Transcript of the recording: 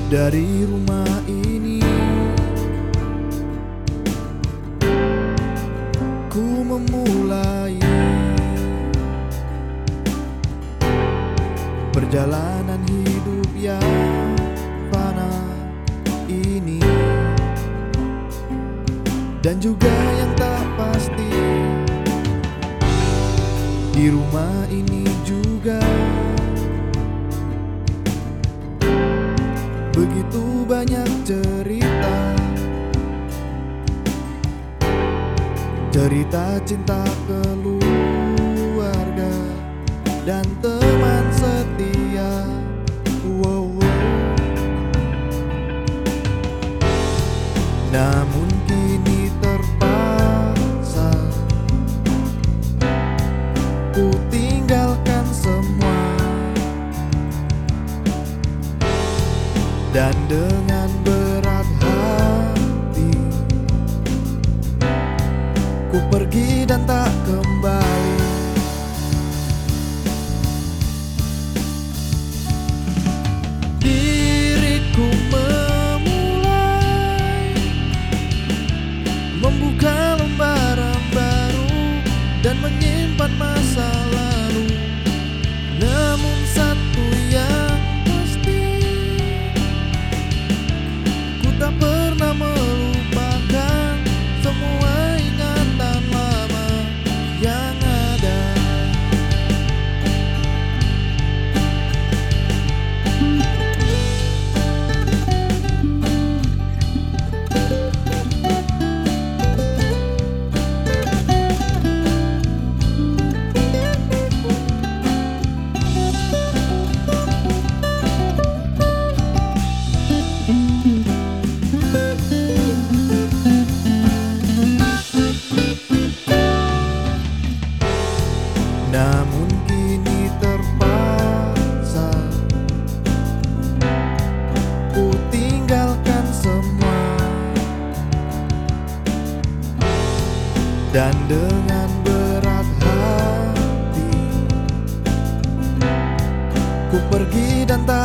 Dari rumah ini ku memulai perjalanan hidup yang fana ini, dan juga yang tak pasti. Di rumah ini juga begitu banyak cerita, cerita cinta keluarga dan teman setia. Wow, wow. Namun kini terpaksa ku tinggalkan semua, dan dengan berat hati ku pergi dan tak kembali. Diriku memulai membuka lembaran baru dan menyimpan masa lalu. Namun satu yang pasti, ku tak pernah melupakan semua ingatan lama yang ada. Namun kini terpaksa ku tinggalkan semua, dan dengan berat hati ku pergi dan tak